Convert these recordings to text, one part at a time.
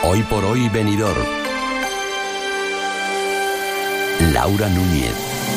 Hoy por hoy Benidorm. Laura Núñez.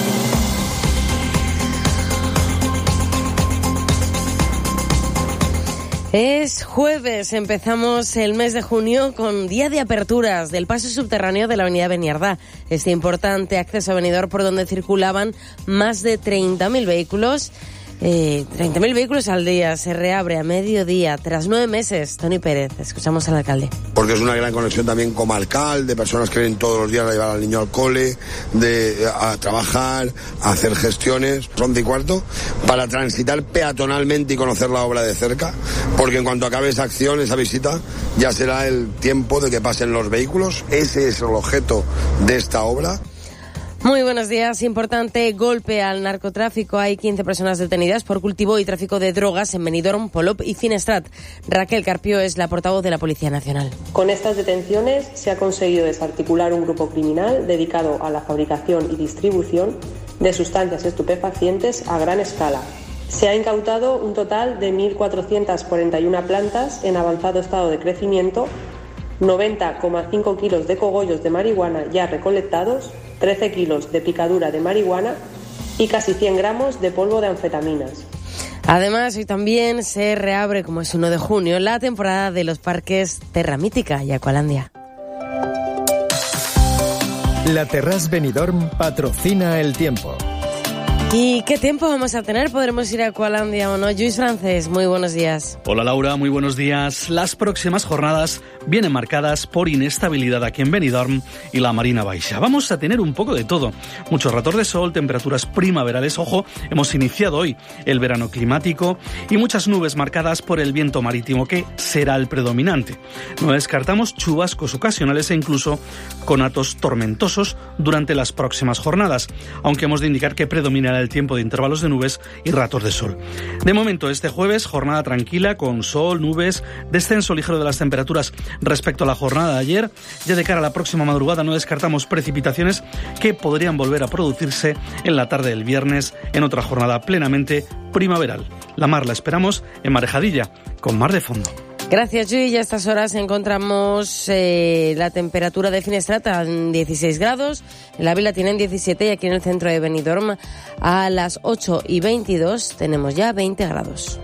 Es jueves, empezamos el mes de junio con día de aperturas del paso subterráneo de la avenida Beniardá. Este importante acceso a Benidorm por donde circulaban más de 30.000 vehículos. 30.000 vehículos al día, se reabre a mediodía tras 9 meses. Tony Pérez, escuchamos al alcalde. Porque es una gran conexión también comarcal, de personas que vienen todos los días a llevar al niño al cole, a trabajar, a hacer gestiones, 11:15, para transitar peatonalmente y conocer la obra de cerca, porque en cuanto acabe esa acción, esa visita, ya será el tiempo de que pasen los vehículos. Ese es el objeto de esta obra. Muy buenos días. Importante golpe al narcotráfico. Hay 15 personas detenidas por cultivo y tráfico de drogas en Benidorm, Polop y Finestrat. Raquel Carpió es la portavoz de la Policía Nacional. Con estas detenciones se ha conseguido desarticular un grupo criminal dedicado a la fabricación y distribución de sustancias estupefacientes a gran escala. Se ha incautado un total de 1.441 plantas en avanzado estado de crecimiento, 90,5 kilos de cogollos de marihuana ya recolectados, 13 kilos de picadura de marihuana y casi 100 gramos de polvo de anfetaminas. Además, hoy también se reabre, como es 1 de junio, la temporada de los parques Terra Mítica y Aqualandia. La Terrasse Benidorm patrocina el tiempo. ¿Y qué tiempo vamos a tener? ¿Podremos ir a Aqualandia o no? Lluís Francés, muy buenos días. Hola Laura, muy buenos días. Las próximas jornadas vienen marcadas por inestabilidad aquí en Benidorm y la Marina Baixa. Vamos a tener un poco de todo. Mucho rator de sol, temperaturas primaverales. Ojo, hemos iniciado hoy el verano climático y muchas nubes marcadas por el viento marítimo que será el predominante. No descartamos chubascos ocasionales e incluso conatos tormentosos durante las próximas jornadas, aunque hemos de indicar que predominará el tiempo de intervalos de nubes y ratos de sol. De momento, este jueves, jornada tranquila con sol, nubes, descenso ligero de las temperaturas respecto a la jornada de ayer. Ya de cara a la próxima madrugada no descartamos precipitaciones que podrían volver a producirse en la tarde del viernes en otra jornada plenamente primaveral. La mar la esperamos en Marejadilla, con mar de fondo. Gracias, Yuy. Ya a estas horas encontramos la temperatura de Finestrat en 16 grados, en la Vila tienen 17 y aquí en el centro de Benidorm a las 8:22 tenemos ya 20 grados.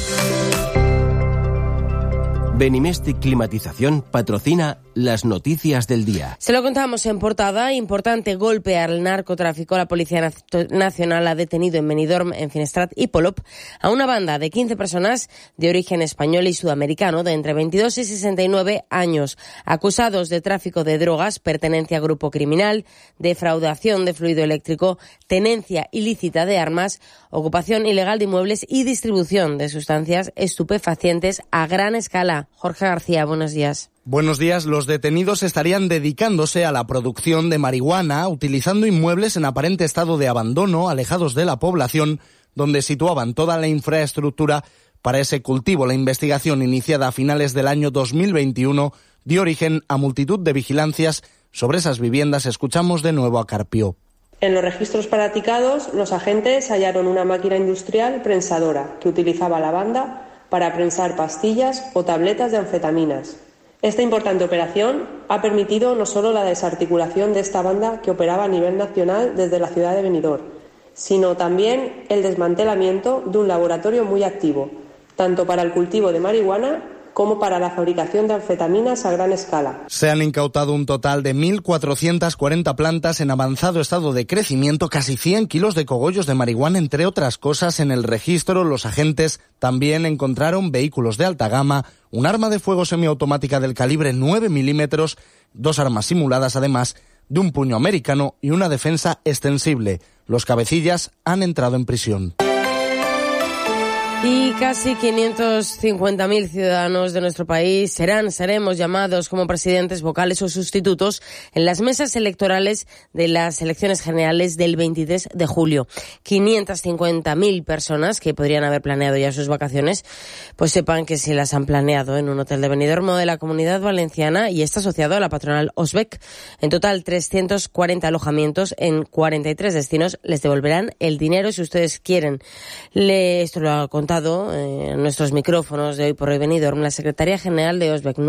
Benimestic Climatización patrocina las noticias del día. Se lo contamos en portada. Importante golpe al narcotráfico. La Policía Nacional ha detenido en Benidorm, en Finestrat y Polop a una banda de 15 personas de origen español y sudamericano de entre 22 y 69 años, acusados de tráfico de drogas, pertenencia a grupo criminal, defraudación de fluido eléctrico, tenencia ilícita de armas, ocupación ilegal de inmuebles y distribución de sustancias estupefacientes a gran escala. Jorge García, buenos días. Buenos días. Los detenidos estarían dedicándose a la producción de marihuana, utilizando inmuebles en aparente estado de abandono, alejados de la población, donde situaban toda la infraestructura para ese cultivo. La investigación, iniciada a finales del año 2021, dio origen a multitud de vigilancias sobre esas viviendas. Escuchamos de nuevo a Carpió. En los registros practicados, los agentes hallaron una máquina industrial prensadora que utilizaba la banda para prensar pastillas o tabletas de anfetaminas. Esta importante operación ha permitido no solo la desarticulación de esta banda que operaba a nivel nacional desde la ciudad de Benidorm, sino también el desmantelamiento de un laboratorio muy activo, tanto para el cultivo de marihuana como para la fabricación de anfetaminas a gran escala. Se han incautado un total de 1.440 plantas en avanzado estado de crecimiento, casi 100 kilos de cogollos de marihuana, entre otras cosas. En el registro, los agentes también encontraron vehículos de alta gama, un arma de fuego semiautomática del calibre 9 milímetros, 2 armas simuladas, además de un puño americano y una defensa extensible. Los cabecillas han entrado en prisión. Y casi 550.000 ciudadanos de nuestro país seremos llamados como presidentes, vocales o sustitutos en las mesas electorales de las elecciones generales del 23 de julio. 550.000 personas que podrían haber planeado ya sus vacaciones, pues sepan que si las han planeado en un hotel de Benidorm de la Comunidad Valenciana y está asociado a la patronal Osbec. En total, 340 alojamientos en 43 destinos les devolverán el dinero si ustedes quieren. Esto lo ha contado en nuestros micrófonos de Hoy por Hoy Benidorm la secretaria general de Osbec,